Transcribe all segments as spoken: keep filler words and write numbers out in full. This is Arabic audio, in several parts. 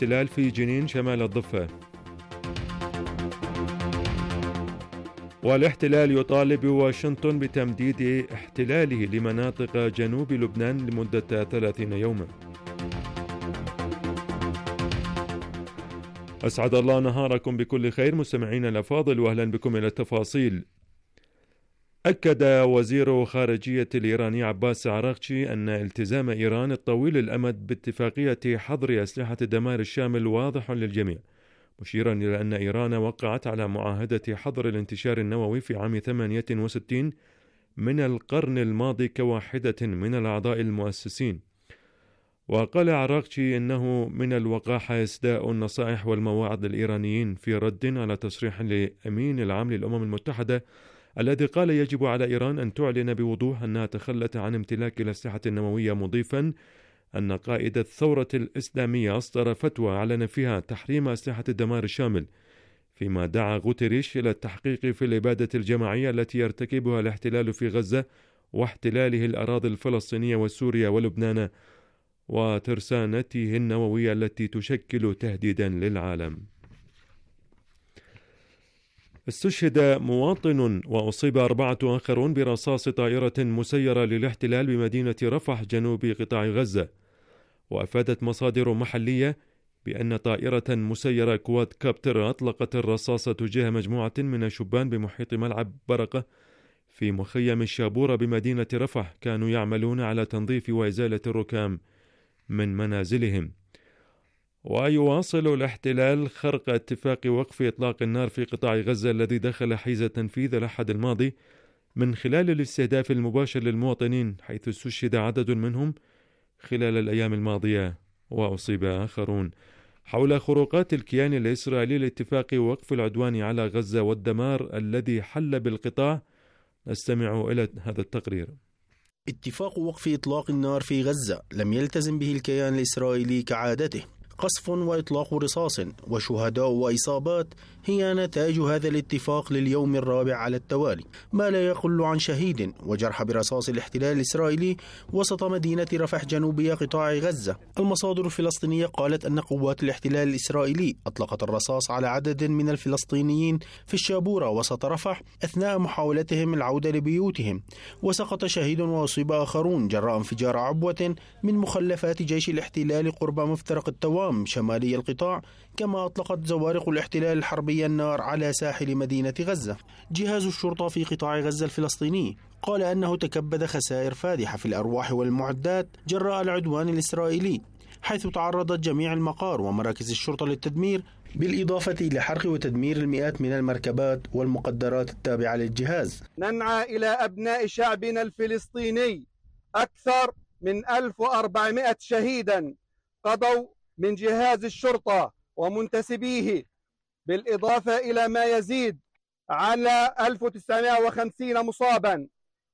الاحتلال في جنين شمال الضفة. والاحتلال يطالب واشنطن بتمديد احتلاله لمناطق جنوب لبنان لمدة ثلاثين يوما. أسعد الله نهاركم بكل خير مستمعين الأفاضل، وأهلا بكم إلى التفاصيل. أكد وزير خارجية الإيراني عباس عراقچي أن التزام إيران الطويل الأمد باتفاقية حظر أسلحة الدمار الشامل واضح للجميع، مشيرا إلى أن إيران وقعت على معاهدة حظر الانتشار النووي في عام ثمانية وستين من القرن الماضي كواحدة من الأعضاء المؤسسين. وقال عراقچي إنه من الوقاحة إسداء النصائح والمواعظ للإيرانيين في رد على تصريح لأمين العام للأمم المتحدة الذي قال يجب على إيران أن تعلن بوضوح أنها تخلت عن امتلاك الأسلحة النووية، مضيفا أن قائد الثورة الإسلامية أصدر فتوى أعلن فيها تحريم أسلحة الدمار الشامل، فيما دعا غوتيريش إلى التحقيق في الإبادة الجماعية التي يرتكبها الاحتلال في غزة واحتلاله الأراضي الفلسطينية وسوريا ولبنان وترسانته النووية التي تشكل تهديدا للعالم. استشهد مواطن وأصيب أربعة آخرون برصاص طائرة مسيرة للاحتلال بمدينة رفح جنوب قطاع غزة. وأفادت مصادر محلية بأن طائرة مسيرة كواد كابتر أطلقت الرصاص تجاه مجموعة من الشبان بمحيط ملعب برقة في مخيم الشابورة بمدينة رفح، كانوا يعملون على تنظيف وإزالة الركام من منازلهم. ويواصل الاحتلال خرق اتفاق وقف إطلاق النار في قطاع غزة الذي دخل حيز التنفيذ الأحد الماضي من خلال الاستهداف المباشر للمواطنين، حيث استشهد عدد منهم خلال الأيام الماضية وأصيب آخرون. حول خروقات الكيان الإسرائيلي لاتفاق وقف العدوان على غزة والدمار الذي حل بالقطاع، نستمع إلى هذا التقرير. اتفاق وقف إطلاق النار في غزة لم يلتزم به الكيان الإسرائيلي كعادته. قصف وإطلاق رصاص وشهداء وإصابات هي نتائج هذا الاتفاق لليوم الرابع على التوالي، ما لا يقل عن شهيد وجرح برصاص الاحتلال الإسرائيلي وسط مدينة رفح جنوبية قطاع غزة. المصادر الفلسطينية قالت أن قوات الاحتلال الإسرائيلي أطلقت الرصاص على عدد من الفلسطينيين في الشابورة وسط رفح أثناء محاولتهم العودة لبيوتهم، وسقط شهيد وأصيب آخرون جراء انفجار عبوة من مخلفات جيش الاحتلال قرب مفترق التوام شمالي القطاع، كما أطلقت زوارق الاحتلال الحربية النار على ساحل مدينة غزة. جهاز الشرطة في قطاع غزة الفلسطيني قال أنه تكبد خسائر فادحة في الأرواح والمعدات جراء العدوان الإسرائيلي، حيث تعرضت جميع المقار ومراكز الشرطة للتدمير، بالإضافة إلى حرق وتدمير المئات من المركبات والمقدرات التابعة للجهاز. ننعى إلى أبناء شعبنا الفلسطيني أكثر من ألف وأربعمائة شهيدا قضوا من جهاز الشرطة ومنتسبيه، بالإضافة إلى ما يزيد على ألف وتسعمائة وخمسين مصابا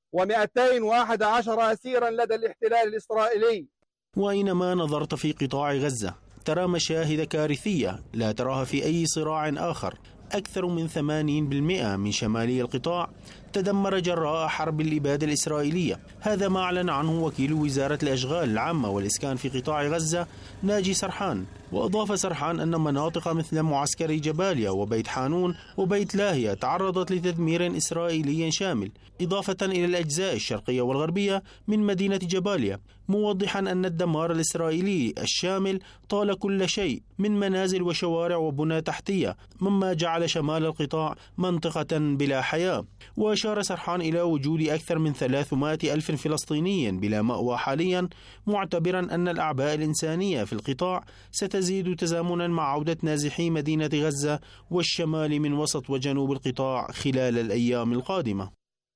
ومئتين وأحد عشر أسيرا لدى الاحتلال الإسرائيلي. وأينما نظرت في قطاع غزة ترى مشاهد كارثية لا تراها في أي صراع آخر. أكثر من ثمانين بالمئة من شمالي القطاع تدمر جراء حرب الإبادة الإسرائيلية. هذا ما أعلن عنه وكيل وزارة الأشغال العامة والإسكان في قطاع غزة ناجي سرحان. وأضاف سرحان أن مناطق مثل معسكر جباليا وبيت حانون وبيت لاهيا تعرضت لتدمير إسرائيلي شامل، إضافة إلى الأجزاء الشرقية والغربية من مدينة جباليا، موضحا أن الدمار الإسرائيلي الشامل طال كل شيء من منازل وشوارع وبنى تحتية، مما جعل شمال القطاع منطقة بلا حياة. وأشار سرحان إلى وجود أكثر من ثلاثمائة ألف فلسطيني بلا مأوى حاليا، معتبرا أن الأعباء الإنسانية في القطاع ستزيد تزامنا مع عودة نازحي مدينة غزة والشمال من وسط وجنوب القطاع خلال الأيام القادمة.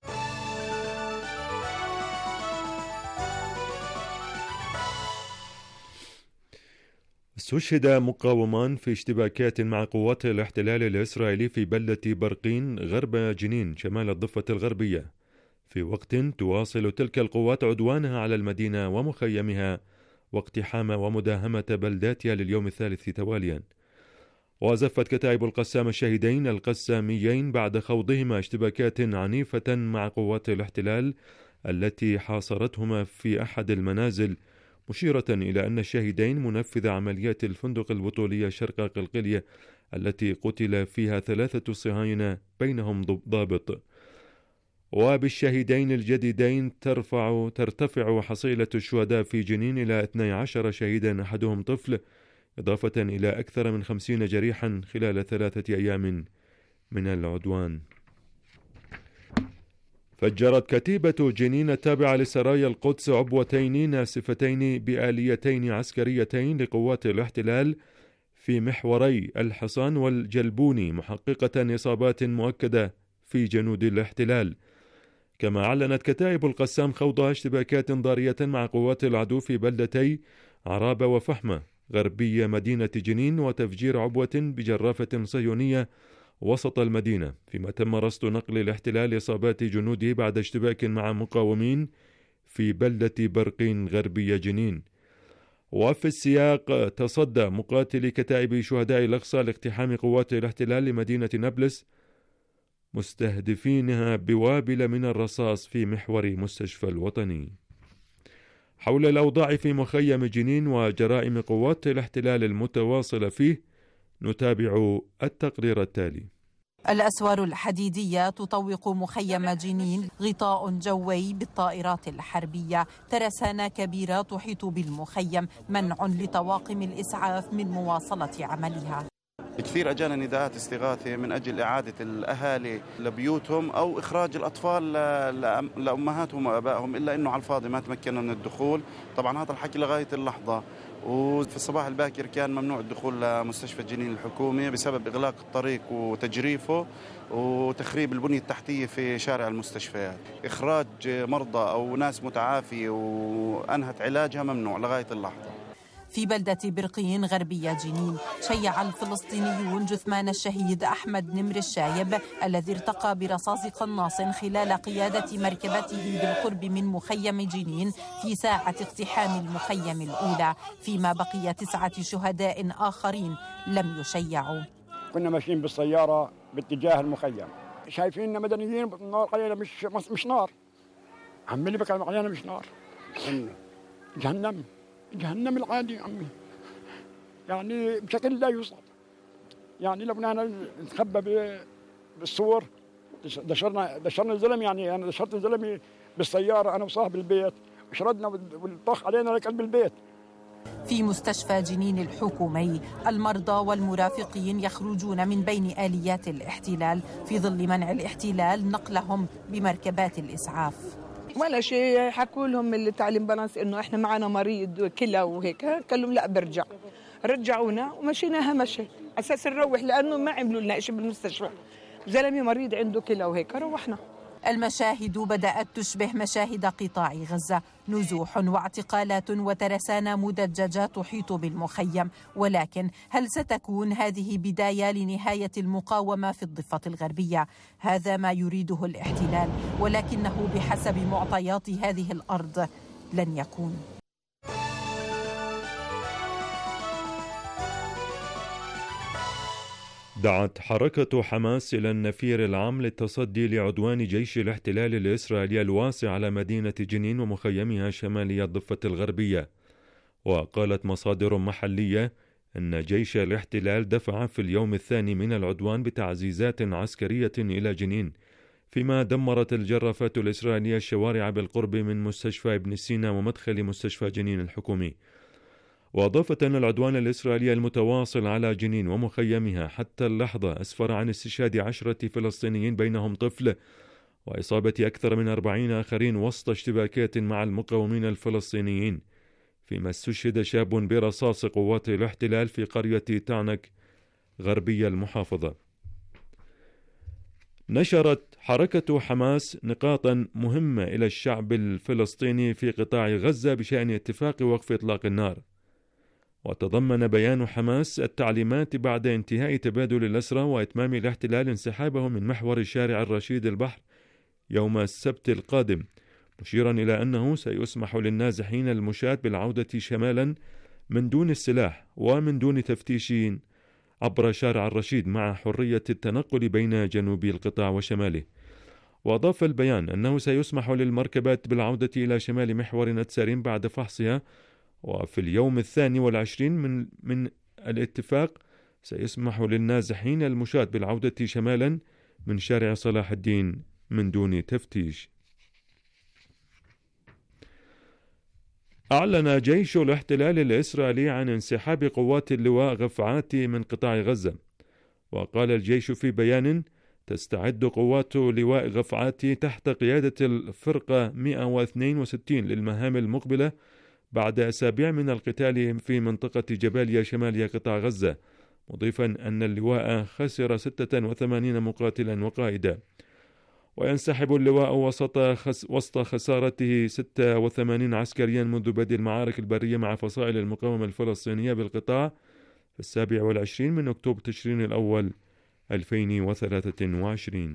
استشهد مقاومان في اشتباكات مع قوات الاحتلال الإسرائيلي في بلدة برقين غرب جنين شمال الضفة الغربية، في وقت تواصل تلك القوات عدوانها على المدينة ومخيمها واقتحام ومداهمة بلداتها لليوم الثالث تواليا. وزفت كتائب القسام الشهيدين القساميين بعد خوضهما اشتباكات عنيفة مع قوات الاحتلال التي حاصرتهما في أحد المنازل مشيرة إلى أن الشاهدين منفذ عمليات الفندق البطولية شرق قلقلية التي قتل فيها ثلاثة صهاينة بينهم ضابط. وبالشهيدين الجديدين ترفع ترتفع حصيلة الشهداء في جنين إلى اثني عشر شهيدا أحدهم طفل، إضافة إلى أكثر من خمسين جريحا خلال ثلاثة أيام من العدوان. فجرت كتيبة جنين التابعة لسرايا القدس عبوتين ناسفتين بآليتين عسكريتين لقوات الاحتلال في محوري الحصان والجلبوني، محققة إصابات مؤكدة في جنود الاحتلال. كما أعلنت كتائب القسام خوض اشتباكات ضارية مع قوات العدو في بلدتي عرابة وفحمة غربية مدينة جنين، وتفجير عبوة بجرافة صهيونية وسط المدينة، فيما تم رصد نقل الاحتلال إصابات جنوده بعد اشتباك مع مقاومين في بلدة برقين غربية جنين. وفي السياق تصدى مقاتلي كتائب شهداء الأقصى لاقتحام قوات الاحتلال لمدينة نابلس مستهدفينها بوابل من الرصاص في محور مستشفى الوطني. حول الأوضاع في مخيم جنين وجرائم قوات الاحتلال المتواصلة فيه نتابع التقرير التالي. الأسوار الحديدية تطوق مخيم جنين، غطاء جوي بالطائرات الحربية، ترسانة كبيرة تحيط بالمخيم، منع لطواقم الإسعاف من مواصلة عملها. كثير أجانا نداءات استغاثة من أجل إعادة الأهالي لبيوتهم أو إخراج الأطفال لأمهاتهم وأبائهم، إلا أنه على الفاضي ما تمكنا من الدخول. طبعا هذا الحكي لغاية اللحظة. وفي الصباح الباكر كان ممنوع الدخول لمستشفى جنين الحكومي بسبب إغلاق الطريق وتجريفه وتخريب البنية التحتية في شارع المستشفيات. إخراج مرضى أو ناس متعافية وأنهت علاجها ممنوع لغاية اللحظة. في بلدة برقين غربية جنين شيع الفلسطينيون جثمان الشهيد أحمد نمر الشايب الذي ارتقى برصاص قناص خلال قيادة مركبته بالقرب من مخيم جنين في ساعة اقتحام المخيم الأولى، فيما بقي تسعة شهداء آخرين لم يشيعوا. كنا ماشيين بالسيارة باتجاه المخيم، شايفين مدنيين نار علينا، مش مش نار، عمالي بكلم علينا مش نار، جهنم جهنم العادي يا عمي، يعني بشكل لا يوصف. يعني لو بدنا نتخبى بالصور دشرنا دشرنا الزلمه، يعني انا دشرت الزلمه بالسياره انا وصاحب البيت وشردنا والطخ علينا لقلب البيت. في مستشفى جنين الحكومي المرضى والمرافقين يخرجون من بين آليات الاحتلال في ظل منع الاحتلال نقلهم بمركبات الإسعاف. ولا شيء، حكوا لهم اللي تعليم بلانس انه احنا معنا مريض كلى وهيك، قال لهم لا برجع، رجعونا ومشيناها مشي اساس نروح لانه ما عملوا لنا شيء بالمستشفى، زلمه مريض عنده كلى وهيك روحنا. المشاهد بدأت تشبه مشاهد قطاع غزة، نزوح واعتقالات وترسانة مدججة تحيط بالمخيم، ولكن هل ستكون هذه بداية لنهاية المقاومة في الضفة الغربية؟ هذا ما يريده الاحتلال، ولكنه بحسب معطيات هذه الأرض لن يكون. دعت حركة حماس إلى النفير العام للتصدي لعدوان جيش الاحتلال الإسرائيلي الواسع على مدينة جنين ومخيمها شمالي الضفة الغربية. وقالت مصادر محلية أن جيش الاحتلال دفع في اليوم الثاني من العدوان بتعزيزات عسكرية إلى جنين، فيما دمرت الجرافات الإسرائيلية الشوارع بالقرب من مستشفى ابن سينا ومدخل مستشفى جنين الحكومي. وأضافت أن العدوان الإسرائيلي المتواصل على جنين ومخيمها حتى اللحظة أسفر عن استشهاد عشرة فلسطينيين بينهم طفل، وإصابة أكثر من أربعين آخرين وسط اشتباكات مع المقاومين الفلسطينيين، فيما استشهد شاب برصاص قوات الاحتلال في قرية تعنك غربية المحافظة. نشرت حركة حماس نقاطا مهمة إلى الشعب الفلسطيني في قطاع غزة بشأن اتفاق وقف إطلاق النار. وتضمن بيان حماس التعليمات بعد انتهاء تبادل الأسرى وإتمام الاحتلال انسحابه من محور شارع الرشيد البحر يوم السبت القادم، مشيرا إلى أنه سيسمح للنازحين المشاة بالعودة شمالا من دون السلاح ومن دون تفتيش عبر شارع الرشيد مع حرية التنقل بين جنوب القطاع وشماله. وأضاف البيان أنه سيسمح للمركبات بالعودة إلى شمال محور نتسارين بعد فحصها وفي اليوم الثاني والعشرين من, من الاتفاق سيسمح للنازحين المشاة بالعودة شمالا من شارع صلاح الدين من دون تفتيش. أعلن جيش الاحتلال الإسرائيلي عن انسحاب قوات اللواء غفعات من قطاع غزة. وقال الجيش في بيان: تستعد قوات لواء غفعات تحت قيادة الفرقة مئة واثنين وستين للمهام المقبلة بعد أسابيع من القتال في منطقة جباليا شمال قطاع غزة، مضيفا أن اللواء خسر ستة وثمانين مقاتلا وقائدا. وينسحب اللواء وسط, خس وسط خسارته ستة وثمانين عسكريا منذ بدء المعارك البرية مع فصائل المقاومة الفلسطينية بالقطاع في السابع والعشرين من أكتوبر تشرين الأول ألفين وثلاثة وعشرين.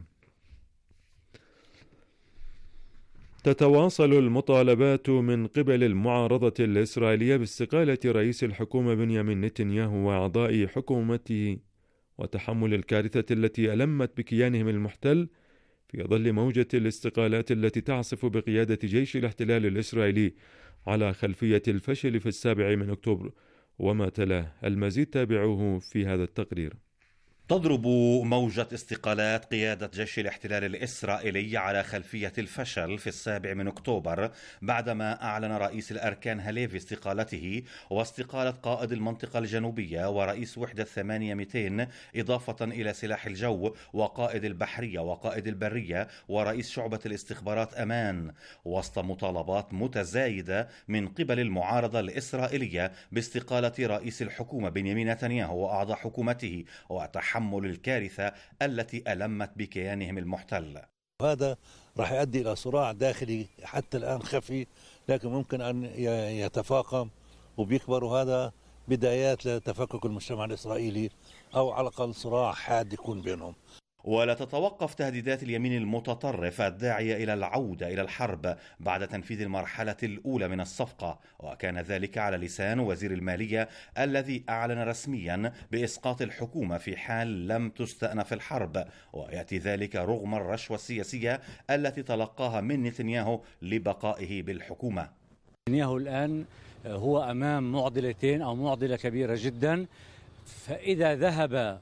تتواصل المطالبات من قبل المعارضة الإسرائيلية باستقالة رئيس الحكومة بنيامين نتنياهو وأعضاء حكومته وتحمل الكارثة التي ألمت بكيانهم المحتل في ظل موجة الاستقالات التي تعصف بقيادة جيش الاحتلال الإسرائيلي على خلفية الفشل في السابع من أكتوبر وما تلاه. المزيد تابعوه في هذا التقرير. تضرب موجة استقالات قيادة جيش الاحتلال الإسرائيلي على خلفية الفشل في السابع من أكتوبر بعدما أعلن رئيس الأركان هاليفي استقالته واستقالة قائد المنطقة الجنوبية ورئيس وحدة ثمانية مئتين إضافة إلى سلاح الجو وقائد البحرية وقائد البرية ورئيس شعبة الاستخبارات أمان، وسط مطالبات متزايدة من قبل المعارضة الإسرائيلية باستقالة رئيس الحكومة بنيامين نتنياهو وأعضاء حكومته وتحمل تحمل الكارثة التي ألمت بكيانهم المحتل. هذا راح يؤدي إلى صراع داخلي حتى الآن خفي، لكن ممكن أن يتفاقم وبيكبر، وهذا بدايات لتفكك المجتمع الإسرائيلي أو على الأقل صراع حاد يكون بينهم. ولا تتوقف تهديدات اليمين المتطرف الداعية إلى العودة إلى الحرب بعد تنفيذ المرحلة الأولى من الصفقة، وكان ذلك على لسان وزير المالية الذي أعلن رسميا بإسقاط الحكومة في حال لم تستأنف الحرب، ويأتي ذلك رغم الرشوة السياسية التي تلقاها من نتنياهو لبقائه بالحكومة. نتنياهو الآن هو أمام معضلتين أو معضلة كبيرة جدا، فإذا ذهب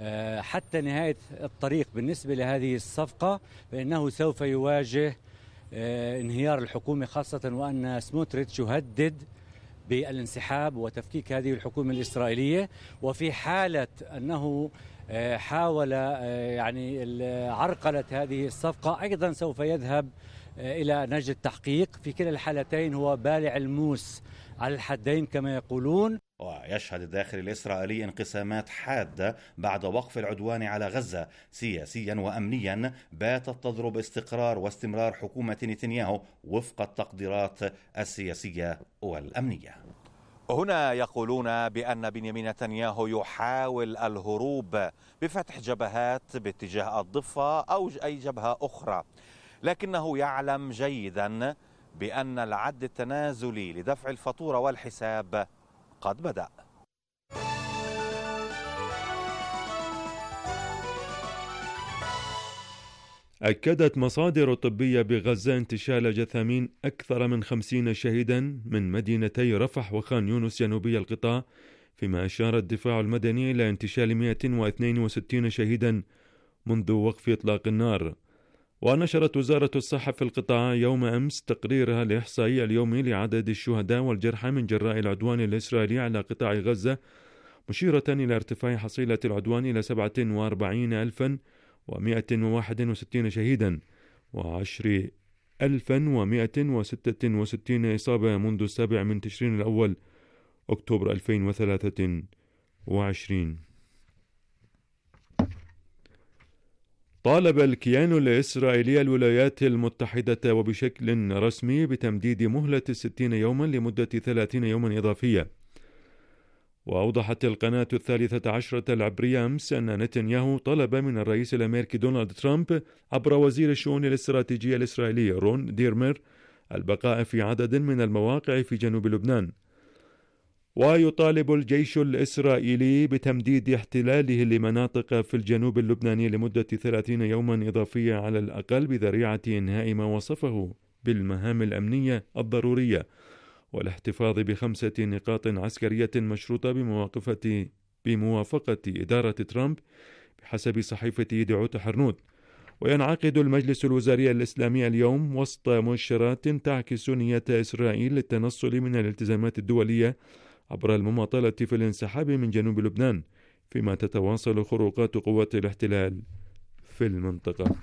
حتى نهاية الطريق بالنسبة لهذه الصفقة فإنه سوف يواجه انهيار الحكومة، خاصة وأن سموتريتش يهدد بالانسحاب وتفكيك هذه الحكومة الإسرائيلية، وفي حالة أنه حاول يعني عرقلة هذه الصفقة أيضا سوف يذهب إلى نهج التحقيق. في كلا الحالتين هو بالع الموس على الحدين كما يقولون. ويشهد الداخل الإسرائيلي انقسامات حادة بعد وقف العدوان على غزة سياسيا وأمنيا باتت تضرب استقرار واستمرار حكومة نتنياهو وفق التقديرات السياسية والأمنية. هنا يقولون بأن بنيامين نتنياهو يحاول الهروب بفتح جبهات باتجاه الضفة أو أي جبهة أخرى، لكنه يعلم جيدا بأن العد التنازلي لدفع الفاتورة والحساب قد بدأ. أكدت مصادر طبية بغزة انتشال جثامين أكثر من خمسين شهيدا من مدينتي رفح وخان يونس جنوبي القطاع، فيما أشار الدفاع المدني إلى انتشال مئة واثنين وستين شهيدا منذ وقف إطلاق النار. ونشرت وزارة الصحة في القطاع يوم أمس تقريرها الإحصائي اليومي لعدد الشهداء والجرحى من جراء العدوان الإسرائيلي على قطاع غزة، مشيرة إلى ارتفاع حصيلة العدوان إلى سبعة وأربعين ألفا ومئة وواحد وستين شهيدا وعشر ألفا ومئة وستة وستين إصابة منذ السابع من تشرين الأول أكتوبر ألفين وثلاثة وعشرين. طالب الكيان الإسرائيلي الولايات المتحدة وبشكل رسمي بتمديد مهلة ستين يوما لمدة ثلاثين يوما إضافية. وأوضحت القناة الثالثة عشرة العبرية أمس أن نتنياهو طلب من الرئيس الأمريكي دونالد ترامب عبر وزير الشؤون الاستراتيجية الإسرائيلي رون ديرمر البقاء في عدد من المواقع في جنوب لبنان. ويطالب الجيش الإسرائيلي بتمديد احتلاله لمناطق في الجنوب اللبناني لمدة ثلاثين يوما إضافية على الأقل بذريعة إنهاء ما وصفه بالمهام الأمنية الضرورية، والاحتفاظ بخمسة نقاط عسكرية مشروطة بموافقة بموافقة إدارة ترامب بحسب صحيفة دعوت حرنوت. وينعقد المجلس الوزاري الإسلامي اليوم وسط مؤشرات تعكس نية إسرائيل للتنصل من الالتزامات الدولية عبر المماطلة في الانسحاب من جنوب لبنان، فيما تتواصل خروقات قوات الاحتلال في المنطقة.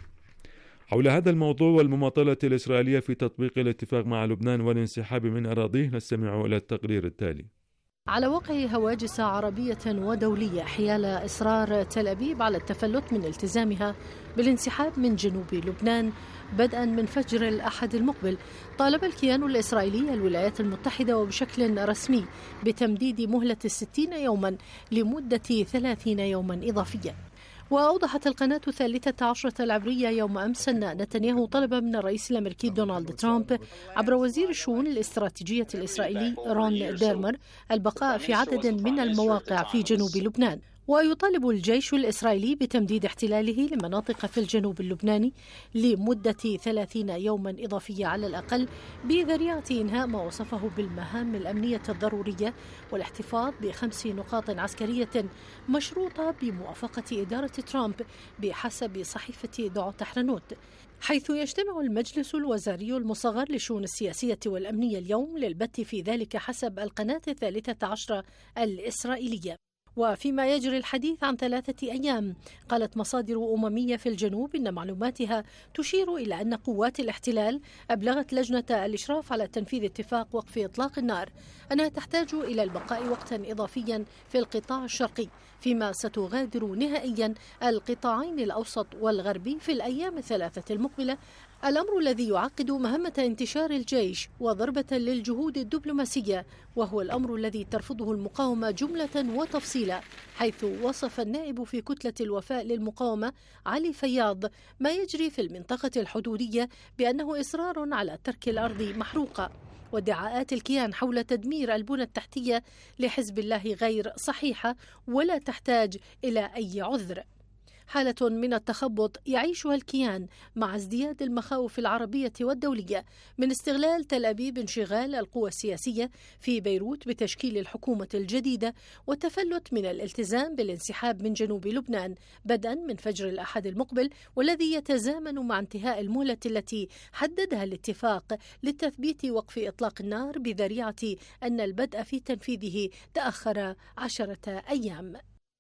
حول هذا الموضوع والمماطلة الإسرائيلية في تطبيق الاتفاق مع لبنان والانسحاب من أراضيه نستمع إلى التقرير التالي. على وقع هواجس عربية ودولية حيال إصرار تل أبيب على التفلت من التزامها بالانسحاب من جنوب لبنان بدءا من فجر الأحد المقبل، طالب الكيان الإسرائيلي الولايات المتحدة وبشكل رسمي بتمديد مهلة الستين يوما لمدة ثلاثين يوما إضافية. وأوضحت القناة الثالثة عشرة العبرية يوم أمس أن نتنياهو طلب من الرئيس الأمريكي دونالد ترامب عبر وزير الشؤون الاستراتيجية الإسرائيلي رون ديرمر البقاء في عدد من المواقع في جنوب لبنان. ويطالب الجيش الإسرائيلي بتمديد احتلاله لمناطق في الجنوب اللبناني لمدة ثلاثين يوما إضافية على الأقل، بذريعة إنهاء ما وصفه بالمهام الأمنية الضرورية والاحتفاظ بخمس نقاط عسكرية مشروطة بموافقة إدارة ترامب بحسب صحيفة دعوت حرنوت. حيث يجتمع المجلس الوزاري المصغر للشؤون السياسية والأمنية اليوم للبت في ذلك حسب القناة الثالثة عشرة الإسرائيلية. وفيما يجري الحديث عن ثلاثة أيام، قالت مصادر أممية في الجنوب إن معلوماتها تشير إلى أن قوات الاحتلال أبلغت لجنة الإشراف على تنفيذ اتفاق وقف إطلاق النار أنها تحتاج إلى البقاء وقتا إضافيا في القطاع الشرقي، فيما ستغادر نهائيا القطاعين الأوسط والغربي في الأيام الثلاثة المقبلة، الأمر الذي يعقد مهمة انتشار الجيش وضربة للجهود الدبلوماسية، وهو الأمر الذي ترفضه المقاومة جملة وتفصيلا. حيث وصف النائب في كتلة الوفاء للمقاومة علي فياض ما يجري في المنطقة الحدودية بأنه إصرار على ترك الأرض محروقة، وادعاءات الكيان حول تدمير البنى التحتية لحزب الله غير صحيحة ولا تحتاج إلى أي عذر. حالة من التخبط يعيشها الكيان مع ازدياد المخاوف العربية والدولية من استغلال تل أبيب انشغال القوى السياسية في بيروت بتشكيل الحكومة الجديدة والتفلت من الالتزام بالانسحاب من جنوب لبنان بدءا من فجر الأحد المقبل، والذي يتزامن مع انتهاء المهلة التي حددها الاتفاق لتثبيت وقف إطلاق النار، بذريعة أن البدء في تنفيذه تأخر عشرة أيام.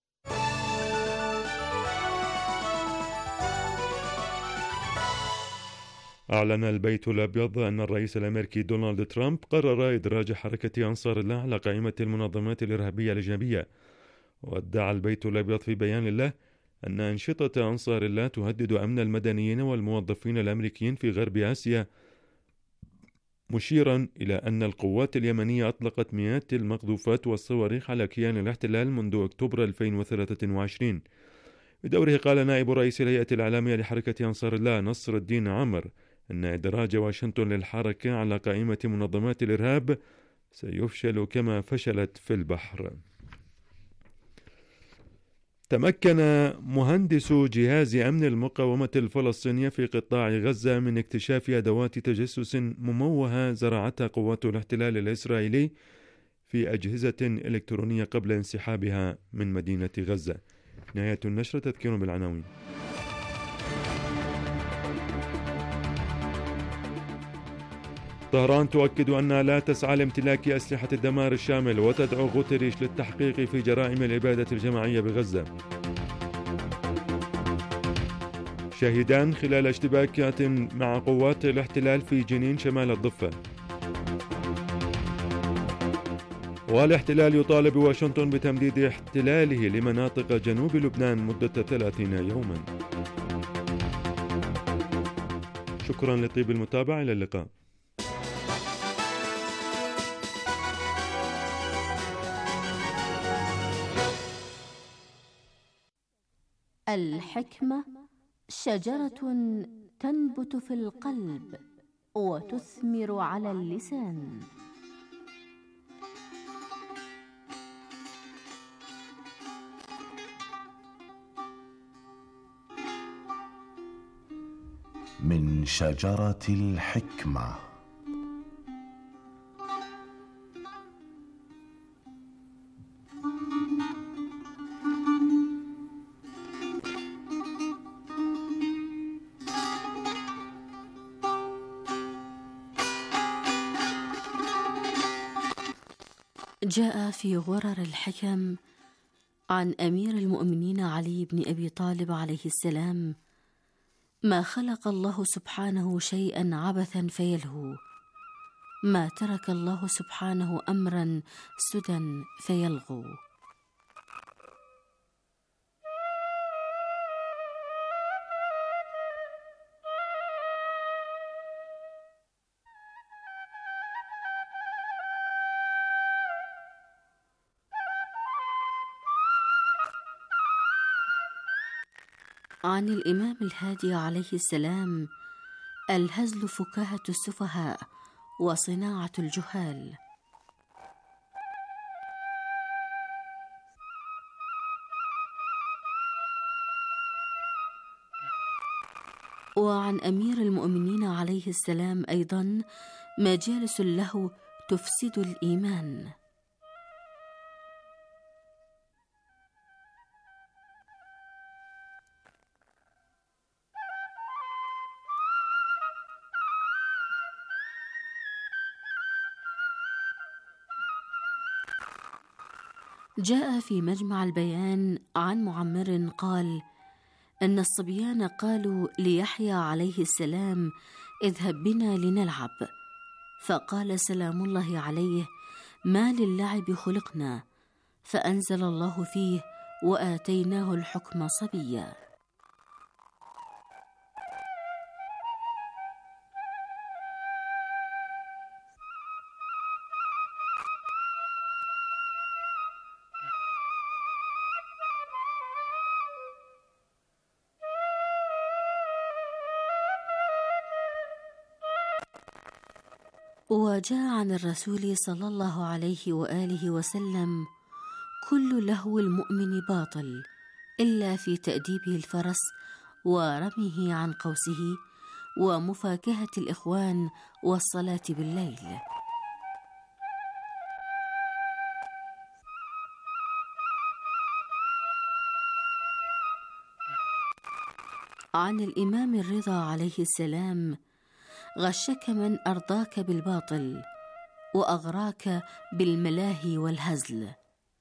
أعلن البيت الأبيض أن الرئيس الأمريكي دونالد ترامب قرر إدراج حركة أنصار الله على قائمة المنظمات الإرهابية الأجنبية. وادعى البيت الأبيض في بيان له أن أنشطة أنصار الله تهدد أمن المدنيين والموظفين الأمريكيين في غرب آسيا، مشيرا إلى أن القوات اليمنية أطلقت مئات المقذوفات والصواريخ على كيان الاحتلال منذ أكتوبر ألفين وثلاثة وعشرين. بدوره قال نائب رئيس الهيئة الإعلامية لحركة أنصار الله نصر الدين عامر أن إدراج واشنطن للحركة على قائمة منظمات الإرهاب سيفشل كما فشلت في البحر. تمكن مهندس جهاز أمن المقاومة الفلسطينية في قطاع غزة من اكتشاف أدوات تجسس مموهة زرعتها قوات الاحتلال الإسرائيلي في أجهزة إلكترونية قبل انسحابها من مدينة غزة. نهاية النشرة. تذكير بالعناوين. طهران تؤكد أنها لا تسعى لامتلاك أسلحة الدمار الشامل وتدعو غوتيريش للتحقيق في جرائم الإبادة الجماعية بغزة. شهيدان خلال اشتباكات مع قوات الاحتلال في جنين شمال الضفة. والاحتلال يطالب واشنطن بتمديد احتلاله لمناطق جنوب لبنان مدة ثلاثين يوما. شكرا لطيب المتابعة، إلى اللقاء. الحكمة شجرة تنبت في القلب وتثمر على اللسان. من شجرة الحكمة. جاء في غرر الحكم عن أمير المؤمنين علي بن أبي طالب عليه السلام: ما خلق الله سبحانه شيئا عبثا فيلهو، ما ترك الله سبحانه أمرا سدى فيلغو. عن الإمام الهادي عليه السلام: الهزل فكاهة السفهاء وصناعة الجهال. وعن أمير المؤمنين عليه السلام أيضا: مجالس اللهو تفسد الإيمان. جاء في مجمع البيان عن معمر قال: إن الصبيان قالوا ليحيى عليه السلام: اذهب بنا لنلعب، فقال سلام الله عليه: ما للعب خلقنا، فأنزل الله فيه: وآتيناه الحكم صبيا. وجاء عن الرسول صلى الله عليه وآله وسلم: كل لهو المؤمن باطل إلا في تأديبه الفرس ورميه عن قوسه ومفاكهة الإخوان والصلاة بالليل. عن الإمام الرضا عليه السلام: غشك من أرضاك بالباطل وأغراك بالملاهي والهزل.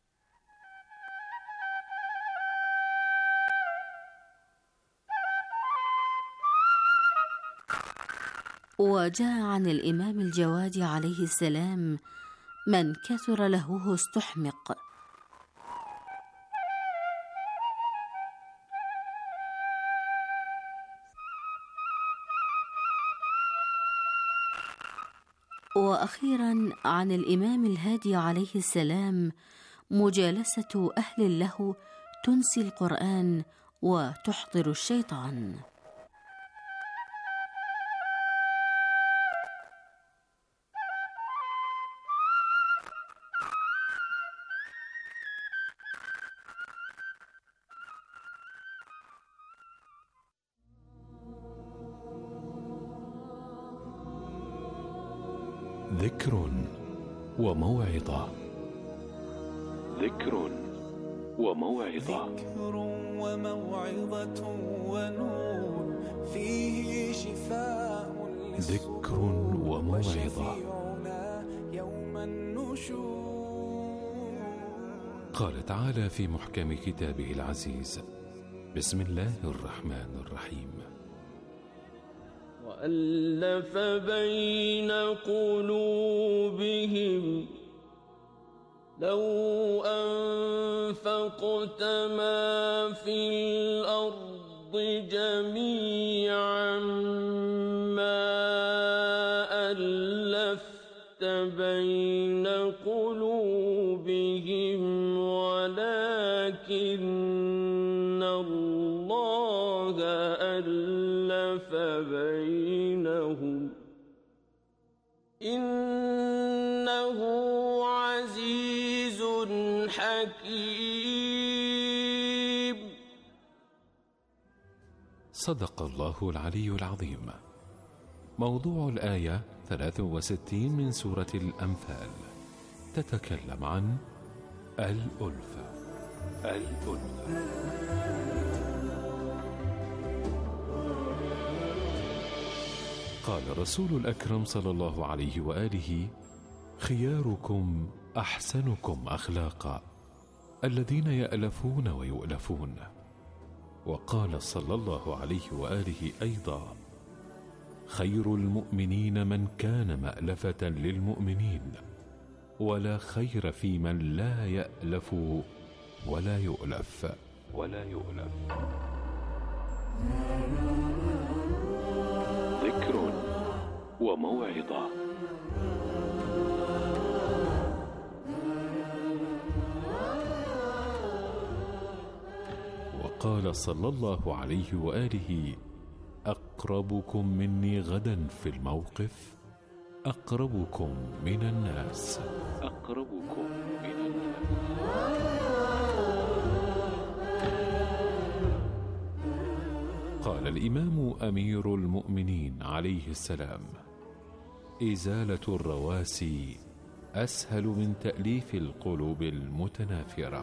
وجاء عن الإمام الجواد عليه السلام: من كثر لهوه استحمق. وأخيرا عن الإمام الهادي عليه السلام: مجالسة أهل اللهو تنسي القرآن وتحضر الشيطان. ذكر وموعظة. ذكر وموعظة. ذكر وموعظة ونور فيه شفاء. ذكر وموعظة. يوم النشور. قال تعالى في محكم كتابه العزيز: بسم الله الرحمن الرحيم: وألف بين قلوبهم لو أنفقت ما في الأرض جميعا ما ألفت بين قلوبهم ولكن الله ألف بينهم إنه عزيز حكيم. صدق الله العلي العظيم. موضوع الآية ثلاث وستين من سورة الأنفال، تتكلم عن الألفة. الألفة. قال رسول الأكرم صلى الله عليه وآله: خياركم أحسنكم أخلاقا الذين يألفون ويؤلفون. وقال صلى الله عليه وآله أيضا: خير المؤمنين من كان مألفة للمؤمنين، ولا خير في من لا يألف ولا يؤلف ولا يؤلف. ذكر وموعظة. وقال صلى الله عليه وآله: أقربكم مني غدا في الموقف أقربكم من الناس. أقربكم من الناس. قال الإمام أمير المؤمنين عليه السلام: إزالة الرواسي أسهل من تأليف القلوب المتنافرة.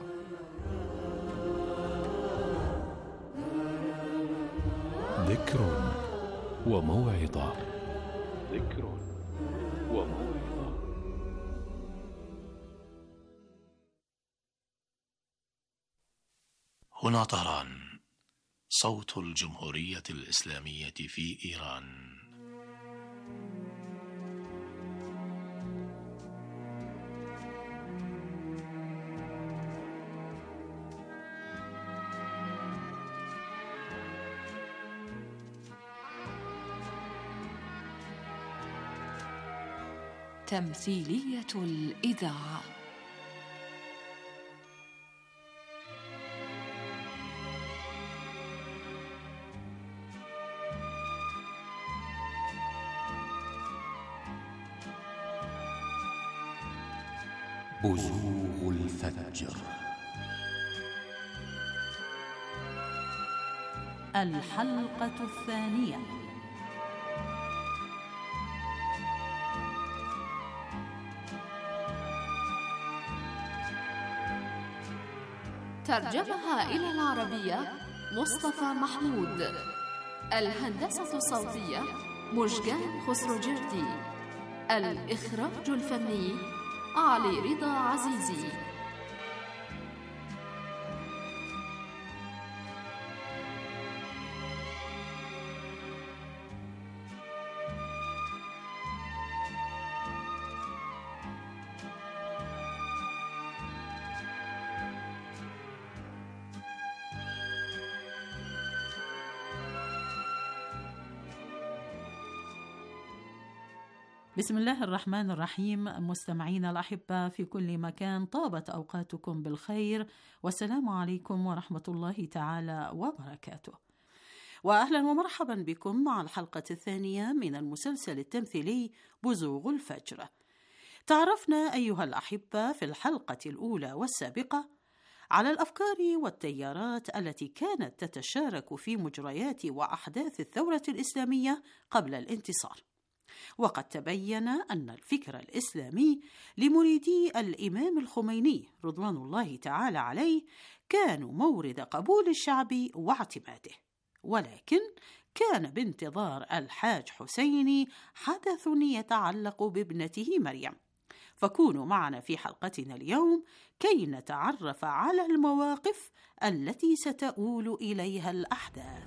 ذكر وموعظة. ذكر وموعظة. هنا طهران، صوت الجمهورية الإسلامية في إيران. تمثيلية الإذاعة. بزوغ الفجر. الحلقة الثانية. ترجمها إلى العربية مصطفى محمود. الهندسة الصوتية مشجان خسروجردي. الإخراج الفني علي رضا عزيزي. بسم الله الرحمن الرحيم. مستمعين الأحبة في كل مكان، طابت أوقاتكم بالخير، والسلام عليكم ورحمة الله تعالى وبركاته. وأهلا ومرحبا بكم مع الحلقة الثانية من المسلسل التمثيلي بزوغ الفجر. تعرفنا أيها الأحبة في الحلقة الأولى والسابقة على الأفكار والتيارات التي كانت تتشارك في مجريات وأحداث الثورة الإسلامية قبل الانتصار. وقد تبين أن الفكر الإسلامي لمريدي الإمام الخميني رضوان الله تعالى عليه كانوا مورد قبول الشعب واعتماده، ولكن كان بانتظار الحاج حسيني حدث يتعلق بابنته مريم. فكونوا معنا في حلقتنا اليوم كي نتعرف على المواقف التي ستؤول إليها الأحداث.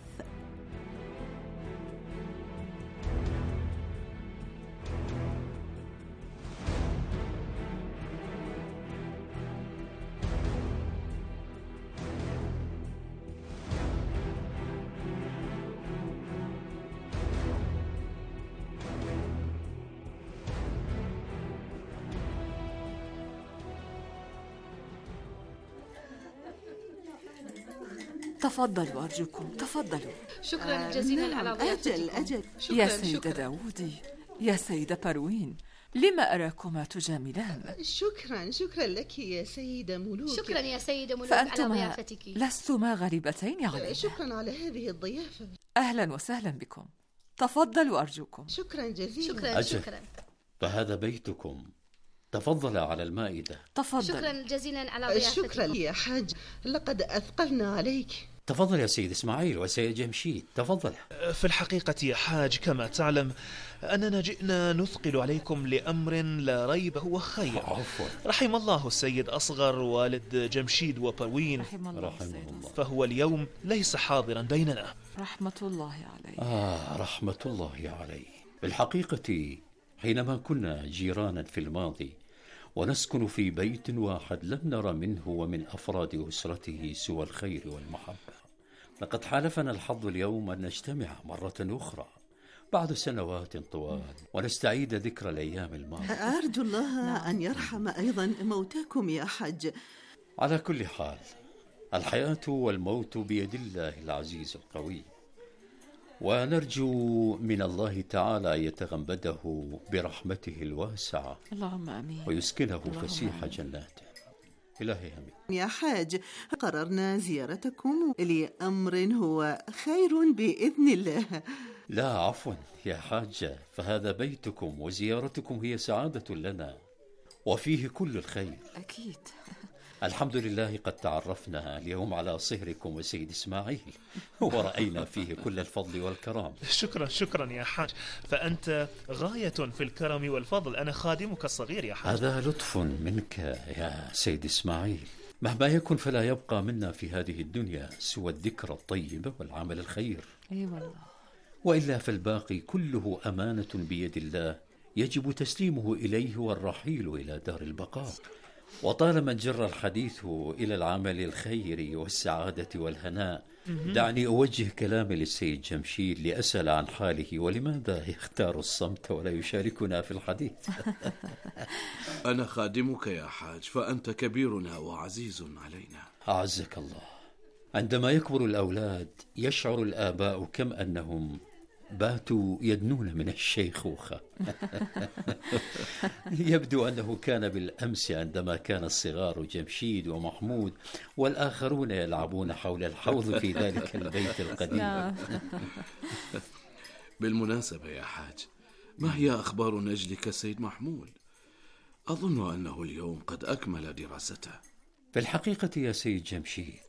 تفضلوا أرجوكم، تفضلوا. شكرا جزيلا على ضيافتكم. أجل أجل. يا سيدة داوودي، يا سيدة بروين، لما أراكما تجاملان؟ شكرا شكرا لك يا سيدة ملوك. شكرا يا سيدة ملوك على ضيافتك. لستما غريبتين علينا. شكرا على هذه الضيافة. أهلا وسهلا بكم، تفضلوا أرجوكم. شكرا جزيلا. شكرا أجل. شكرا. فهذا بيتكم، تفضل على المائدة. تفضل. شكرا جزيلا على ضيافتكم. شكرا يا حاج، لقد أثقلنا عليك. تفضل يا سيد إسماعيل وسيد جمشيد، تفضل. في الحقيقة يا حاج كما تعلم أننا جئنا نثقل عليكم لأمر لا ريب هو خير. عفوا. رحم الله السيد أصغر والد جمشيد وبروين، رحم الله, رحم الله. فهو اليوم ليس حاضرا بيننا. رحمة الله عليه. آه رحمة الله عليه. بالحقيقة حينما كنا جيرانا في الماضي ونسكن في بيت واحد لم نرى منه ومن أفراد أسرته سوى الخير والمحبة. لقد حالفنا الحظ اليوم أن نجتمع مرة أخرى بعد سنوات طوال ونستعيد ذكرى الأيام الماضية. أرجو الله أن يرحم أيضا موتاكم يا حج. على كل حال الحياة والموت بيد الله العزيز القوي، ونرجو من الله تعالى أن يتغمده برحمته الواسعة. اللهم آمين. ويسكنه فسيح جناته. إلهي آمين. يا حاج قررنا زيارتكم لأمر هو خير بإذن الله. لا عفوا يا حاجة، فهذا بيتكم وزيارتكم هي سعادة لنا وفيه كل الخير. أكيد. الحمد لله قد تعرفنا اليوم على صهركم وسيد إسماعيل ورأينا فيه كل الفضل والكرام. شكرا شكرا يا حاج، فأنت غاية في الكرم والفضل. أنا خادمك الصغير يا حاج. هذا لطف منك يا سيد إسماعيل. مهما يكن فلا يبقى منا في هذه الدنيا سوى الذكرى الطيبة والعمل الخير. أي والله. وإلا فالباقي كله أمانة بيد الله يجب تسليمه إليه والرحيل إلى دار البقاء. وطالما جر الحديث إلى العمل الخيري والسعادة والهناء، دعني أوجه كلامي للسيد جمشيد لأسأل عن حاله ولماذا يختار الصمت ولا يشاركنا في الحديث. أنا خادمك يا حاج، فأنت كبيرنا وعزيز علينا. أعزك الله. عندما يكبر الأولاد يشعر الآباء كم أنهم باتوا يدنون من الشيخوخة. يبدو أنه كان بالأمس عندما كان الصغار جمشيد ومحمود والآخرون يلعبون حول الحوض في ذلك البيت القديم. بالمناسبة يا حاج، ما هي أخبار نجلك سيد محمود؟ أظن أنه اليوم قد أكمل دراسته. في الحقيقة يا سيد جمشيد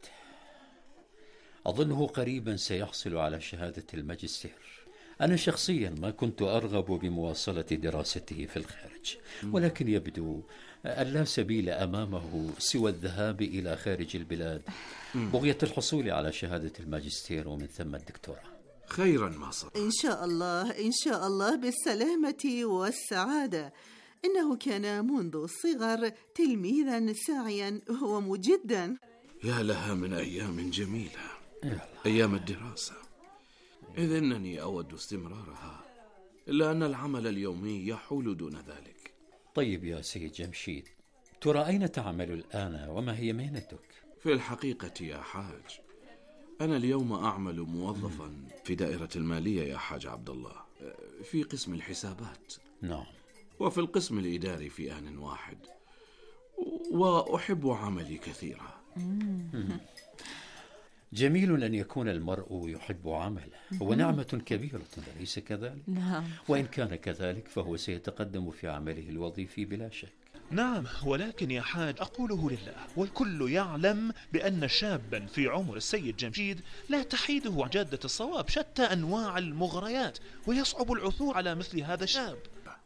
أظنه قريبا سيحصل على شهادة الماجستير. أنا شخصيا ما كنت أرغب بمواصلة دراسته في الخارج، ولكن يبدو أن لا سبيل أمامه سوى الذهاب إلى خارج البلاد بغية الحصول على شهادة الماجستير ومن ثم الدكتوراه. خيرا ما صار. إن شاء الله إن شاء الله بالسلامة والسعادة. إنه كان منذ الصغر تلميذا ساعيا ومجدا. يا لها من أيام جميلة، أيام الدراسة، إذ أنني أود استمرارها، إلا أن العمل اليومي يحول دون ذلك. طيب يا سيد جمشيد، ترى أين تعمل الآن وما هي مهنتك؟ في الحقيقة يا حاج، أنا اليوم أعمل موظفا في دائرة المالية يا حاج عبد الله، في قسم الحسابات. نعم. وفي القسم الإداري في آن واحد، وأحب عملي كثيرا. جميل أن يكون المرء يحب عمله، هو نعمة كبيرة أليس كذلك؟ نعم. وإن كان كذلك فهو سيتقدم في عمله الوظيفي بلا شك. نعم، ولكن يا حاج أقوله لله والكل يعلم بأن شابا في عمر السيد جمشيد لا تحيده عن جادة الصواب شتى أنواع المغريات، ويصعب العثور على مثل هذا الشاب.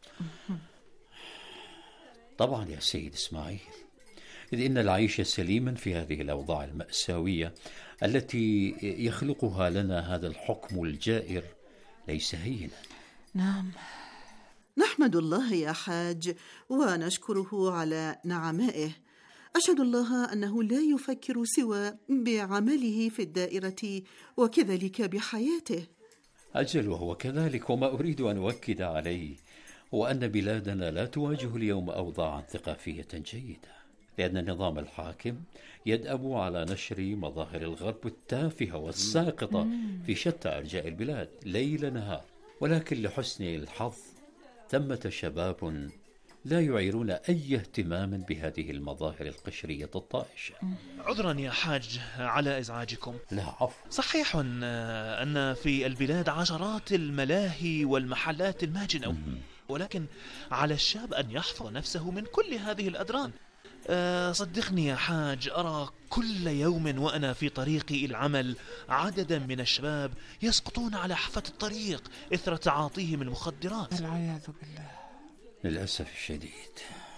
طبعا يا سيد إسماعيل، إذ إن العيش سليما في هذه الأوضاع المأساوية التي يخلقها لنا هذا الحكم الجائر ليس هينا. نعم. نحمد الله يا حاج ونشكره على نعمائه. أشهد الله أنه لا يفكر سوى بعمله في الدائرة وكذلك بحياته. أجل وهو كذلك، وما أريد أن أؤكد عليه هو أن بلادنا لا تواجه اليوم أوضاعا ثقافية جيدة، لأن النظام الحاكم يدأب على نشر مظاهر الغرب التافهة والساقطة في شتى أرجاء البلاد ليل نهار. ولكن لحسن الحظ ثمة شباب لا يعيرون أي اهتمام بهذه المظاهر القشرية الطائشة. عذرا يا حاج على إزعاجكم. لا عفو. صحيح أن في البلاد عشرات الملاهي والمحلات الماجنة، ولكن على الشاب أن يحفظ نفسه من كل هذه الأدران. أه صدقني يا حاج، أرى كل يوم وأنا في طريقي إلى العمل عددا من الشباب يسقطون على حافة الطريق إثر تعاطيهم المخدرات. العياذ بالله. للأسف الشديد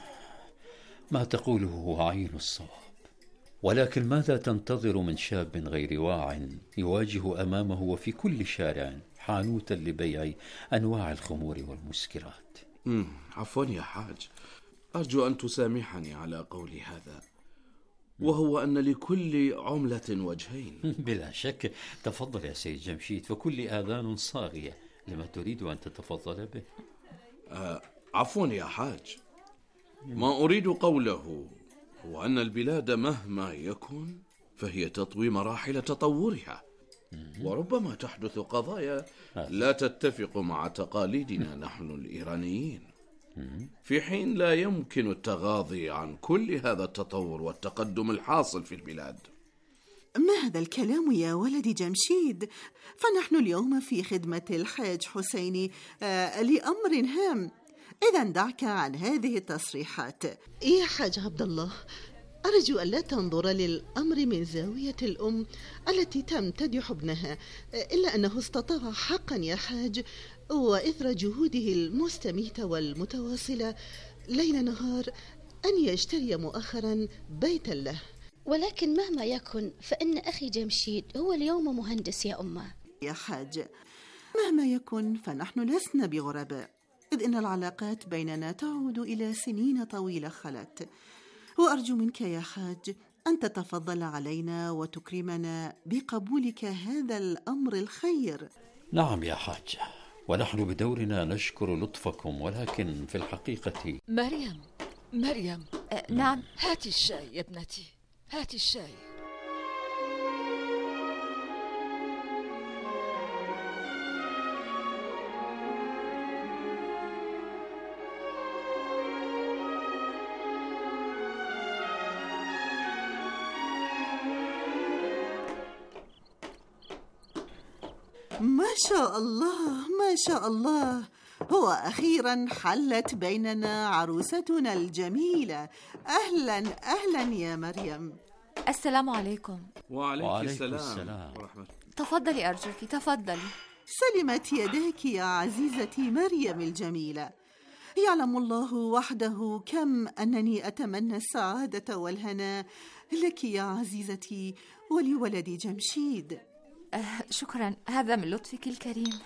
ما تقوله هو عين الصواب، ولكن ماذا تنتظر من شاب غير واع يواجه أمامه وفي كل شارع حانوتا لبيع أنواع الخمور والمسكرات؟ مم. عفوا يا حاج، أرجو أن تسامحني على قولي هذا، وهو أن لكل عملة وجهين. بلا شك. تفضل يا سيد جمشيد، فكل آذان صاغية لما تريد أن تتفضل به. آه عفوا يا حاج، ما أريد قوله هو أن البلاد مهما يكن فهي تطوي مراحل تطورها، وربما تحدث قضايا لا تتفق مع تقاليدنا نحن الإيرانيين، في حين لا يمكن التغاضي عن كل هذا التطور والتقدم الحاصل في البلاد. ما هذا الكلام يا ولدي جمشيد؟ فنحن اليوم في خدمة الحاج حسيني آه لأمر هام. إذا دعك عن هذه التصريحات. يا حاج عبد الله، أرجو أن لا تنظر للأمر من زاوية الأم التي تمتدح ابنها، إلا أنه استطاع حقا يا حاج وإثر جهوده المستميتة والمتواصلة ليل نهار أن يشتري مؤخرا بيتا له. ولكن مهما يكن فإن أخي جمشيد هو اليوم مهندس يا أمه. يا حاج، مهما يكن فنحن لسنا بغرباء، إذ إن العلاقات بيننا تعود إلى سنين طويلة خلت. وأرجو منك يا حاج أن تتفضل علينا وتكرمنا بقبولك هذا الأمر الخير. نعم يا حاج، ونحن بدورنا نشكر لطفكم، ولكن في الحقيقة... مريم مريم أه نعم، هاتي الشاي يا ابنتي، هاتي الشاي. ما شاء الله ما شاء الله، هو أخيرا حلت بيننا عروستنا الجميلة. أهلا أهلا يا مريم. السلام عليكم. وعليك, وعليك السلام, السلام. ورحمة. تفضلي أرجوك، تفضلي. سلمت يداك يا عزيزتي مريم الجميلة. يعلم الله وحده كم أنني أتمنى السعادة والهناء لك يا عزيزتي ولولدي جمشيد. أه شكرا، هذا من لطفك الكريم.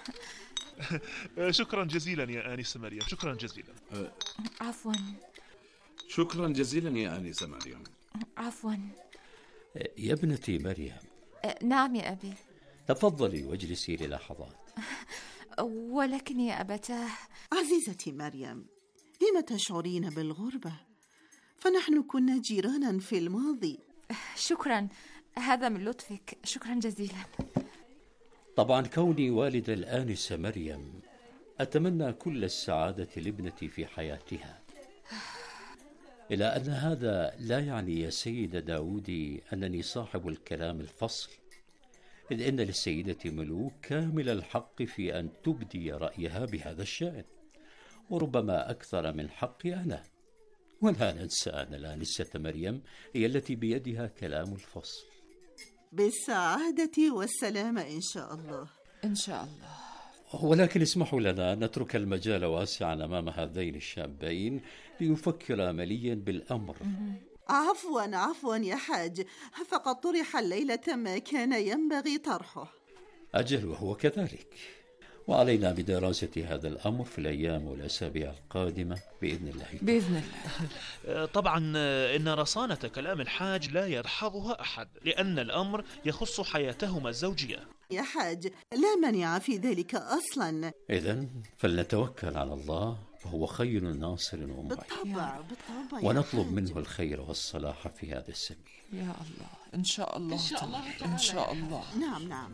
شكرا جزيلا يا آنسة مريم، شكرا جزيلا. أه عفوا. شكرا جزيلا يا آنسة مريم. عفوا. يا ابنتي مريم. أه نعم يا أبي. تفضلي واجلسي للحظات. ولكن يا أبتاه. عزيزتي مريم، لم تشعرين بالغربة؟ فنحن كنا جيرانا في الماضي. شكرا، هذا من لطفك، شكرا جزيلا. طبعا كوني والد الآنسة مريم أتمنى كل السعادة لابنتي في حياتها، إلى أن هذا لا يعني يا سيد داودي أنني صاحب الكلام الفصل، إذ إن للسيدة ملوك كامل الحق في أن تبدي رأيها بهذا الشأن، وربما أكثر من حقي أنا. ولا ننسى أن الآنسة مريم هي التي بيدها كلام الفصل. بالسعادة والسلامة إن شاء الله. إن شاء الله. ولكن اسمحوا لنا نترك المجال واسعا أمام هذين الشابين ليفكر مليا بالأمر. عفوا عفوا يا حاج، فقد طرح الليلة ما كان ينبغي طرحه. أجل وهو كذلك، وعلينا بدراسة هذا الأمر في الأيام والأسابيع القادمة بإذن الله. بإذن الله. طبعا إن رصانة كلام الحاج لا يرحضها أحد، لأن الأمر يخص حياتهما الزوجية. يا حاج لا مانع في ذلك أصلا. إذن فلنتوكل على الله، فهو خير ناصر ومعين. بالطبع بالطبع. ونطلب منه الخير والصلاح في هذا السبيل. يا الله إن شاء الله. إن شاء الله تعالى. إن شاء الله. نعم نعم.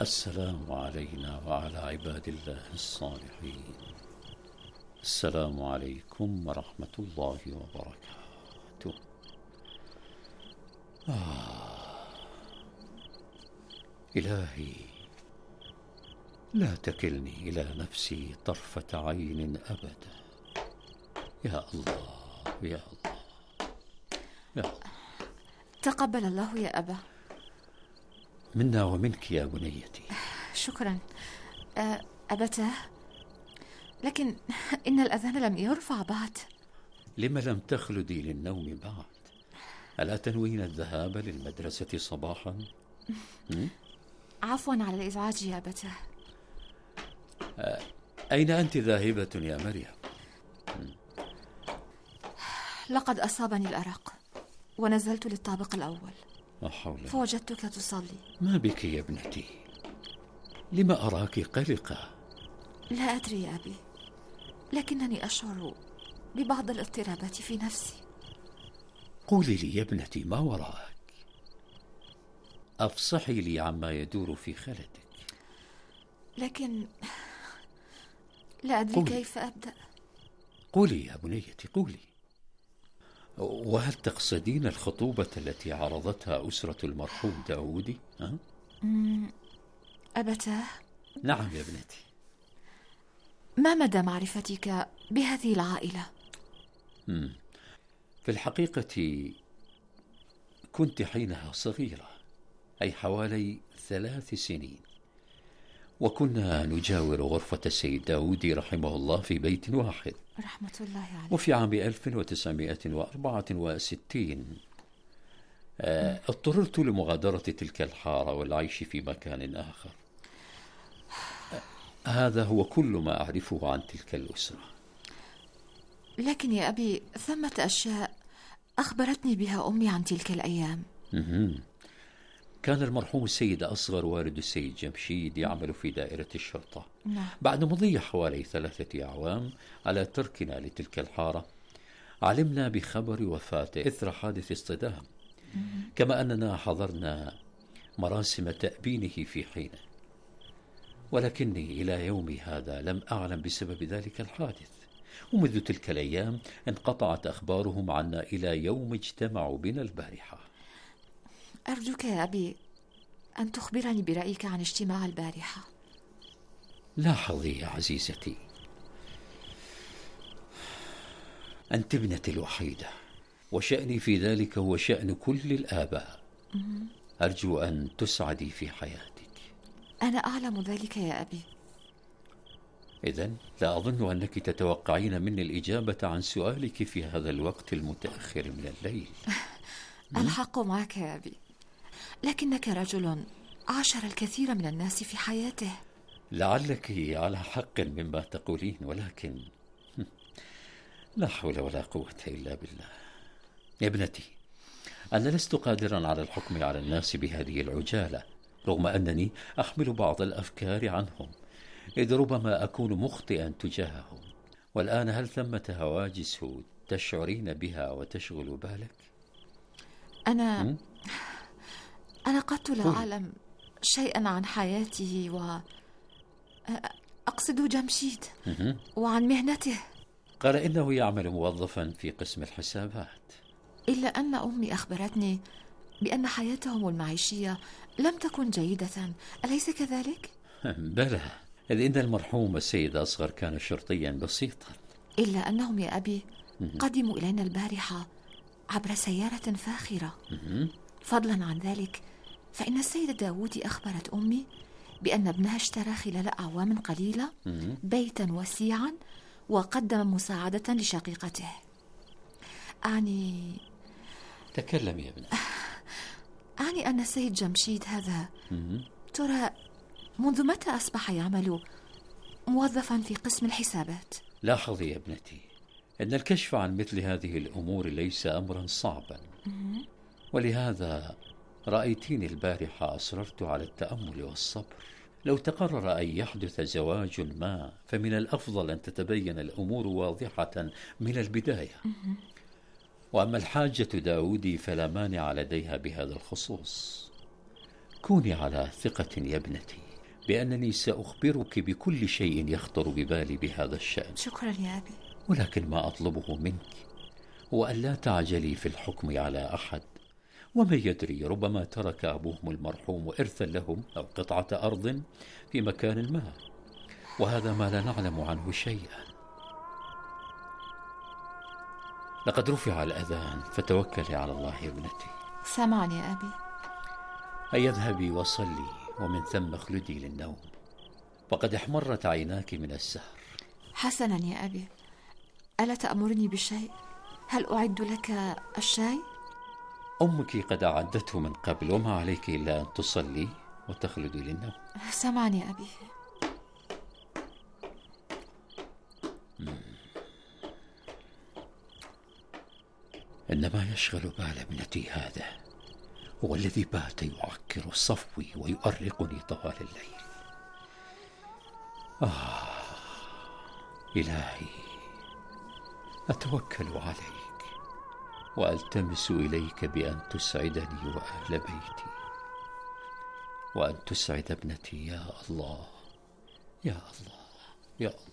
السلام علينا وعلى عباد الله الصالحين. السلام عليكم ورحمة الله وبركاته. آه. إلهي لا تكلني إلى نفسي طرفة عين أبدا. يا الله يا الله يا الله. تقبل الله يا أبا. منا ومنك يا بنيتي. شكرا أبتاه، لكن إن الأذان لم يرفع بعد. لم لم تخلدي للنوم بعد؟ ألا تنوين الذهاب للمدرسة صباحا؟ عفوا على الإزعاج يا أبتاه. أين أنت ذاهبة يا مريم؟ لقد أصابني الأرق ونزلت للطابق الأول فوجدتك تصلي. ما بك يا ابنتي؟ لما أراك قلقة؟ لا أدري يا أبي، لكنني أشعر ببعض الاضطرابات في نفسي. قولي لي يا ابنتي ما وراءك، أفصحي لي عما يدور في خلدك. لكن لا أدري قولي. كيف أبدأ؟ قولي يا بنيتي قولي. وهل تقصدين الخطوبة التي عرضتها أسرة المرحوم داودي؟ أه؟ أبتاه؟ نعم يا ابنتي. ما مدى معرفتك بهذه العائلة؟ مم. في الحقيقة كنت حينها صغيرة، أي حوالي ثلاث سنين، وكنا نجاور غرفة السيد داودي رحمه الله في بيت واحد رحمة الله عليه. وفي عام ألف وتسعمائة وأربعة وستين آه اضطررت لمغادرة تلك الحارة والعيش في مكان آخر. آه هذا هو كل ما أعرفه عن تلك الأسرة. لكن يا أبي ثمة أشياء أخبرتني بها أمي عن تلك الأيام. مهم. كان المرحوم السيد أصغر والد السيد جمشيد يعمل في دائرة الشرطة. نعم. بعد مضي حوالي ثلاثة أعوام على تركنا لتلك الحارة علمنا بخبر وفاته إثر حادث اصطدام، كما أننا حضرنا مراسم تأبينه في حينه، ولكني إلى يومي هذا لم أعلم بسبب ذلك الحادث، ومنذ تلك الأيام انقطعت أخبارهم عنا إلى يوم اجتمعوا بنا البارحة. أرجوك يا أبي أن تخبرني برأيك عن اجتماع البارحة. لاحظي يا عزيزتي، أنت ابنتي الوحيدة، وشأني في ذلك هو شأن كل الآباء. أرجو أن تسعدي في حياتك. أنا أعلم ذلك يا أبي. إذن لا أظن أنك تتوقعين مني الإجابة عن سؤالك في هذا الوقت المتأخر من الليل. الحق معك يا أبي، لكنك رجل عاشر الكثير من الناس في حياته. لعلك على حق مما تقولين، ولكن لا حول ولا قوة إلا بالله. يا ابنتي، أنا لست قادرا على الحكم على الناس بهذه العجالة، رغم أنني أحمل بعض الأفكار عنهم، إذ ربما أكون مخطئا تجاههم. والآن هل ثمة هواجس تشعرين بها وتشغل بالك؟ أنا م? أنا قد لا أعلم شيئا عن حياته، و أقصد جمشيد وعن مهنته. قال إنه يعمل موظفا في قسم الحسابات. إلا أن أمي أخبرتني بأن حياتهم المعيشية لم تكن جيدة، أليس كذلك؟ بلى، إذ إن المرحوم السيد أصغر كان شرطيا بسيطا. إلا أنهم يا أبي قدموا إلينا البارحة عبر سيارة فاخرة. فضلا عن ذلك فإن السيدة داودي أخبرت أمي بأن ابنها اشترى خلال أعوام قليلة بيتا وسيعا وقدم مساعدة لشقيقته. أعني تكلم يا ابني. أعني أن السيد جمشيد هذا ترى منذ متى أصبح يعمل موظفا في قسم الحسابات؟ لاحظي يا ابنتي، إن الكشف عن مثل هذه الأمور ليس أمرا صعبا، ولهذا رأيتيني البارحة أصررت على التأمل والصبر. لو تقرر أن يحدث زواج ما فمن الأفضل أن تتبين الأمور واضحة من البداية. وأما الحاجة داودي فلا مانع لديها بهذا الخصوص. كوني على ثقة يا ابنتي، بأنني سأخبرك بكل شيء يخطر ببالي بهذا الشأن. شكرا يا أبي. ولكن ما أطلبه منك هو أن لا تعجلي في الحكم على أحد، ومن يدري ربما ترك أبوهم المرحوم إرثا لهم أو قطعة أرض في مكان ما، وهذا ما لا نعلم عنه شيئا. لقد رفع الأذان فتوكلي على الله يا ابنتي. سامعني يا أبي. هيا اذهبي وصلي ومن ثم اخلدي للنوم، وقد احمرت عيناك من السهر. حسنا يا أبي، ألا تأمرني بشيء؟ هل أعد لك الشاي؟ أمك قد أعدته من قبل، وما عليك إلا أن تصلي وتخلدي للنوم. سامعني يا أبي. إنما يشغل بال ابنتي هذا هو الذي بات يعكر صفوي ويؤرقني طوال الليل. آه إلهي، أتوكل عليك وألتمس إليك بأن تسعدني وأهل بيتي، وأن تسعد ابنتي يا الله يا الله يا الله.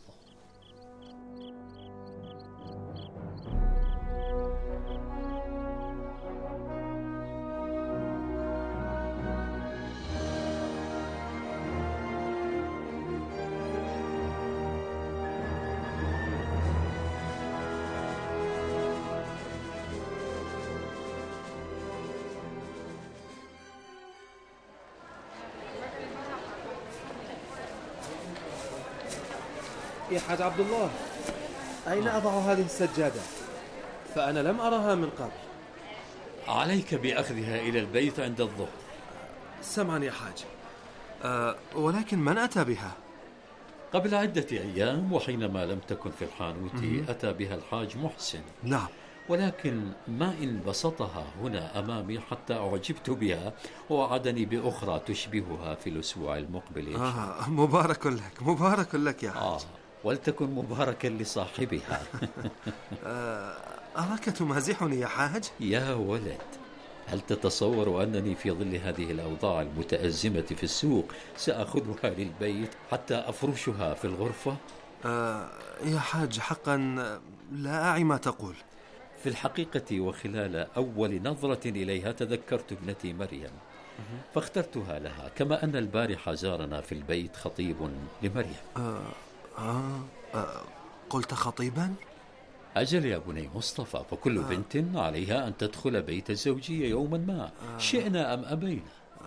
يا حاج عبد الله، أين أضع هذه السجادة؟ فأنا لم أرها من قبل. عليك بأخذها إلى البيت عند الظهر. سمعني يا حاج، أه ولكن من أتى بها؟ قبل عدة أيام، وحينما لم تكن في الحانوت أتى بها الحاج محسن. نعم، ولكن ما إن بسطها هنا أمامي حتى أعجبت بها، ووعدني بأخرى تشبهها في الأسبوع المقبل. آه مبارك لك، مبارك لك يا حاج. آه ولتكن مباركا لصاحبها. آه أراك تمازحني يا حاج؟ يا ولد، هل تتصور أنني في ظل هذه الأوضاع المتأزمة في السوق سأخذها للبيت حتى أفرشها في الغرفة؟ آه يا حاج، حقا لا أعي ما تقول. في الحقيقة وخلال أول نظرة إليها تذكرت ابنتي مريم فاخترتها لها، كما أن البارحة زارنا في البيت خطيب لمريم. آه آه آه قلت خطيبا؟ أجل يا بني مصطفى، فكل آه بنت عليها أن تدخل بيت الزوجية يوما ما، آه شئنا أم أبينا.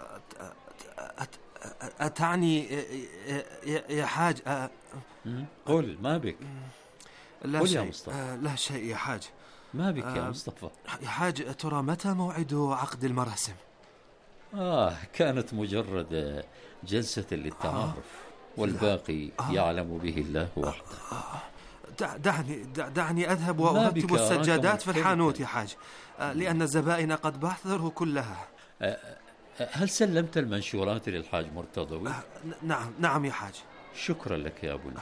أتعني يا حاج؟ قل ما بك. لا قل شيء يا مصطفى. آه لا شيء يا حاج. ما بك يا مصطفى؟ يا حاج، ترى متى موعد عقد المراسم؟ آه كانت مجرد جلسة للتعارف، آه والباقي آه يعلم به الله وحده. آه دعني دعني أذهب وأرتب السجادات في الحانوت يا حاج، آه لأن الزبائن قد بعثروا كلها. آه هل سلمت المنشورات للحاج مرتضوي؟ آه نعم نعم يا حاج. شكرا لك يا أبونا.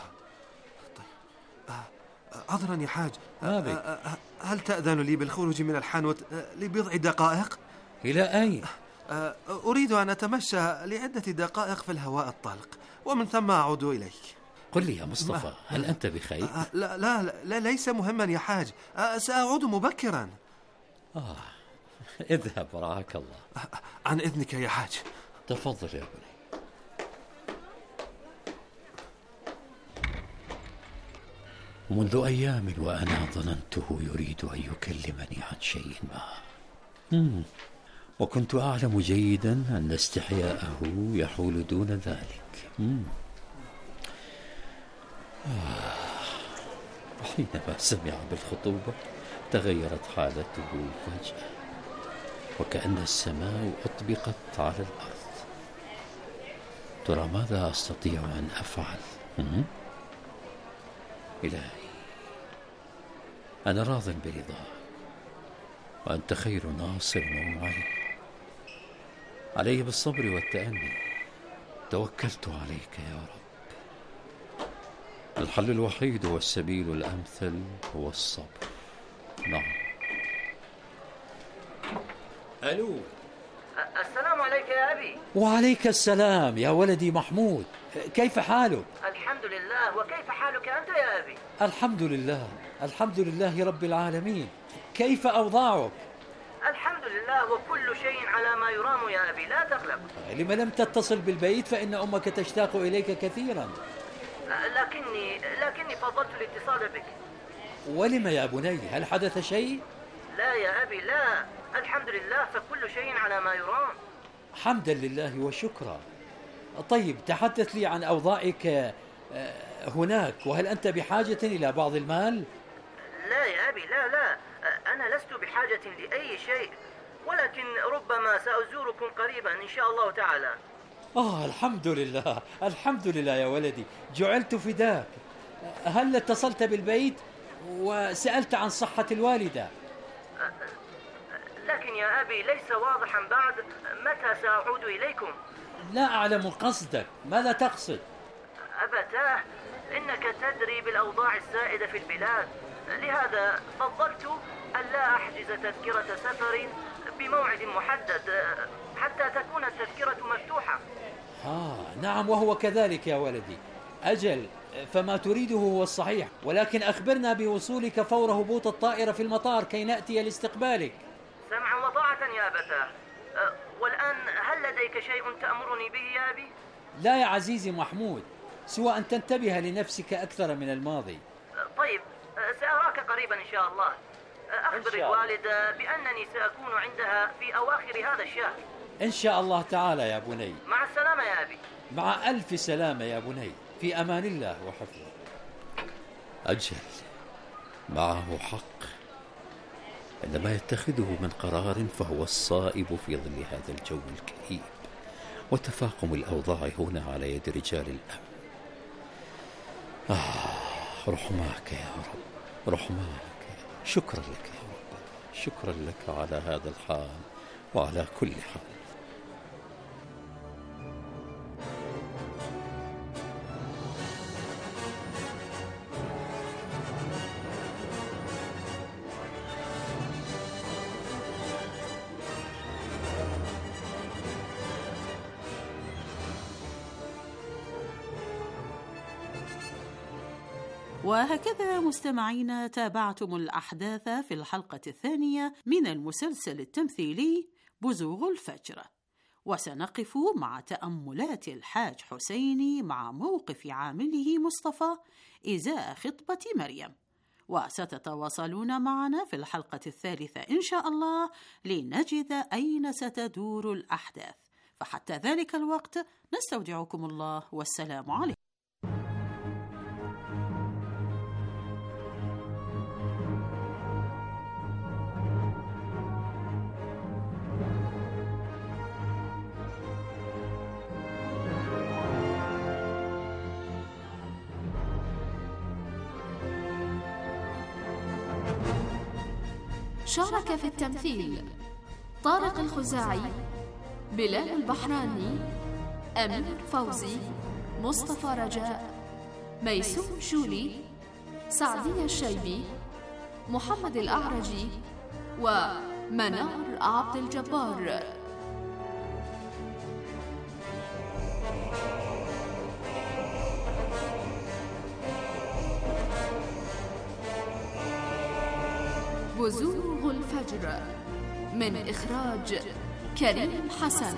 عذرا يا حاج، آه هل تأذن لي بالخروج من الحانوت لبضع دقائق؟ إلى أين؟ أريد أن أتمشى لعدة دقائق في الهواء الطلق، ومن ثم أعود إليك. قل لي يا مصطفى، هل أنت بخير؟ لا, لا, لا ليس مهما يا حاج، سأعود مبكرا. آه اذهب رعاك الله. عن إذنك يا حاج. تفضل يا ابني. منذ أيام وأنا ظننته يريد أن يكلمني عن شيء ما، مم. وكنت أعلم جيدا أن استحياءه يحول دون ذلك. مم. آه. وحينما سمع بالخطوبة تغيرت حالته فجأة، وكأن السماء أطبقت على الأرض. ترى ماذا أستطيع أن أفعل؟ مم. إلهي، أنا راض برضاك، وأنت خير ناصر ومعين. علي بالصبر والتأني، توكلت عليك يا رب. الحل الوحيد والسبيل الأمثل هو الصبر. نعم. ألو. السلام عليك يا أبي. وعليك السلام يا ولدي محمود، كيف حالك؟ الحمد لله، وكيف حالك أنت يا أبي؟ الحمد لله، الحمد لله رب العالمين. كيف أوضاعك؟ الحمد لله، وكل شيء على ما يرام يا أبي، لا تقلق. لم لم تتصل بالبيت؟ فإن أمك تشتاق إليك كثيرا. لكني لكني فضلت الاتصال بك. ولم يا بني؟ هل حدث شيء؟ لا يا أبي، لا، الحمد لله، فكل شيء على ما يرام. حمدا لله وشكرا. طيب تحدث لي عن أوضاعك هناك، وهل أنت بحاجة إلى بعض المال؟ لا يا أبي، لا لا، أنا لست بحاجة لأي شيء، ولكن ربما سأزوركم قريبا إن شاء الله تعالى. آه الحمد لله، الحمد لله يا ولدي، جعلت فداك. هل اتصلت بالبيت وسألت عن صحة الوالدة؟ لكن يا أبي ليس واضحا بعد متى سأعود إليكم. لا أعلم قصدك، ماذا تقصد؟ أبتاه، إنك تدري بالأوضاع السائدة في البلاد، لهذا فضلت ألا أحجز تذكرة سفر بموعد محدد حتى تكون التذكرة مفتوحة. آه نعم، وهو كذلك يا ولدي. أجل، فما تريده هو الصحيح، ولكن أخبرنا بوصولك فور هبوط الطائرة في المطار كي نأتي لاستقبالك. سمعا وطاعة يا أبتاه. أه والآن هل لديك شيء تأمرني به يا أبي؟ لا يا عزيزي محمود، سوى أن تنتبه لنفسك أكثر من الماضي. أه طيب، أه سأراك قريبا إن شاء الله. أه أخبر الوالدة بأنني سأكون عندها في أواخر هذا الشهر إن شاء الله تعالى يا بني. مع السلامة يا أبي. مع ألف سلامة يا بني، في أمان الله وحفظه. أجل، معه حق، إن ما يتخذه من قرار فهو الصائب في ظل هذا الجو الكئيب وتفاقم الأوضاع هنا على يد رجال الأمن. آه رحماك يا رب، رحماك. شكرا لك يا رب، شكرا لك على هذا الحال وعلى كل حال. وهكذا مستمعينا تابعتم الأحداث في الحلقة الثانية من المسلسل التمثيلي بزوغ الفجر، وسنقف مع تأملات الحاج حسيني مع موقف عامله مصطفى إزاء خطبة مريم، وستتواصلون معنا في الحلقة الثالثة إن شاء الله لنجد أين ستدور الأحداث. فحتى ذلك الوقت نستودعكم الله والسلام عليكم. شارك في التمثيل طارق الخزاعي، بلال البحراني، أمير فوزي، مصطفى رجاء، ميسوم شولي، سعدية الشيبي، محمد الأعرجي، ومنار عبد الجبار. بزوغ الفجر من إخراج كريم حسن.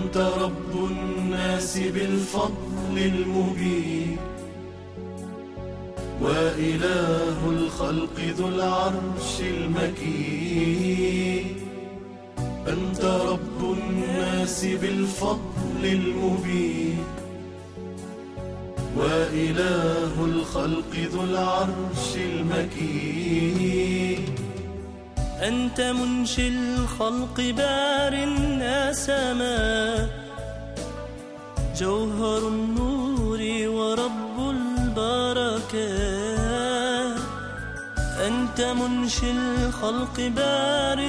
أنت رب الناس بالفضل المبين وإله الخلق ذو العرش المكين أنت رب الناس بالفضل المبين وإله الخلق ذو العرش المكين أنت منشي الخلق بار النسماء جوهر النور ورب البركات أنت منشي الخلق بار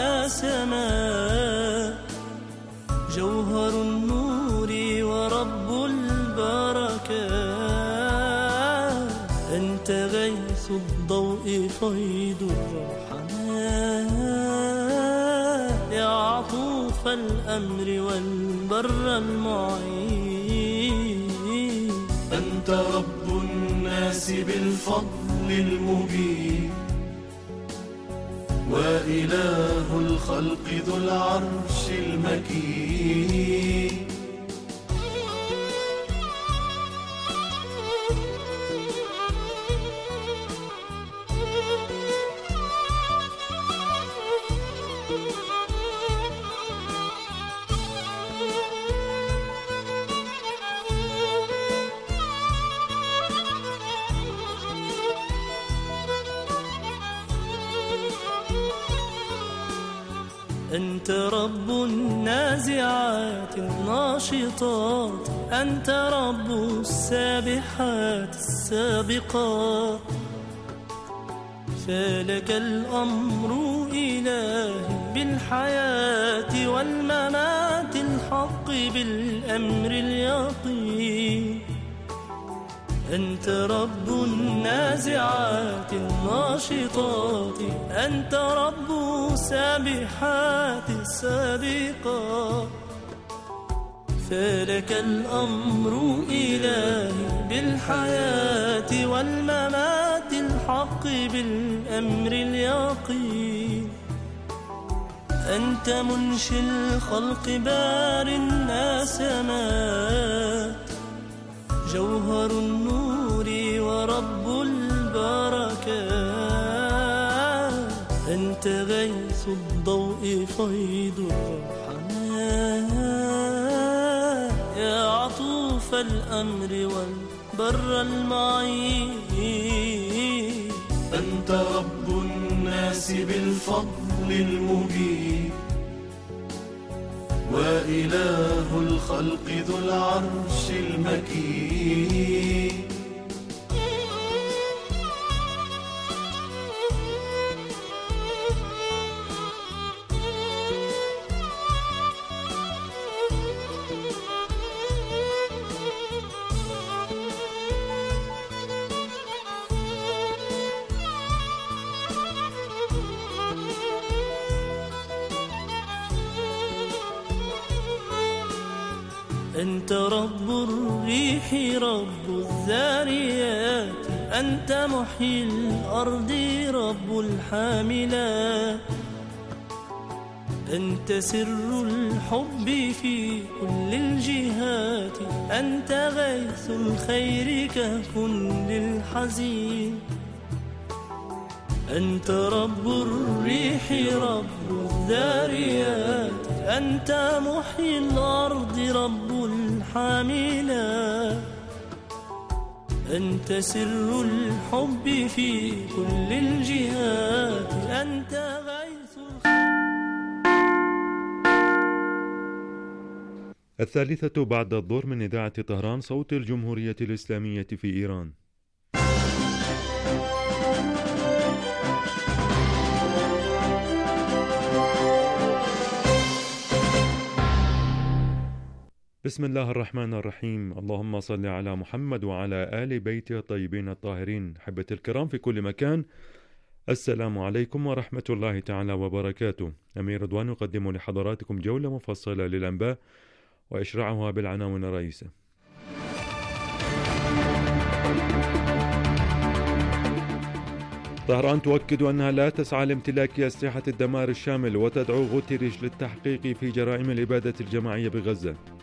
النسماء جوهر النور ورب البركات أنت غيث الضوء فيض الرحمن يا عطوف الأمر والبر المعين أنت رب الناس بالفضل المبين وإله الخلق ذو العرش المكين أنت رب النازعات الناشطات أنت رب السابحات السابقات فلك الأمر إلهي بالحياة والممات الحق بالأمر اليقين أنت رب النازعات الناشطات أنت رب السابحات السابقات فلك الأمر إلهي بالحياة والممات الحق بالأمر اليقين أنت منشي الخلق بار النسمات جوهر النور ورب البركات أنت غيث الضوء فيض الرحمن يا عطوف الأمر والبر المعين أنت رب الناس بالفضل المبين وإله الخلق ذو العرش المكين أنت رب الريح رب الذاريات أنت محيي الأرض رب الحاملات أنت سر الحب في كل الجهات أنت غيث الخير كهف للحزين أنت رب الريح رب الذاريات أنت محيي الأرض رب الحاملات أنت سر الحب في كل الجهات أنت غيث الثالثة بعد الظهر من إذاعة طهران صوت الجمهورية الإسلامية في إيران. بسم الله الرحمن الرحيم. اللهم صل على محمد وعلى آل بيته الطيبين الطاهرين. أحبة الكرام في كل مكان، السلام عليكم ورحمة الله تعالى وبركاته. أمير رضوان يقدم لحضراتكم جولة مفصلة للأنباء وإشرعها بالعناوين الرئيسة. طهران تؤكد أنها لا تسعى لامتلاك أسلحة الدمار الشامل وتدعو غوتيريش للتحقيق في جرائم الإبادة الجماعية بغزة.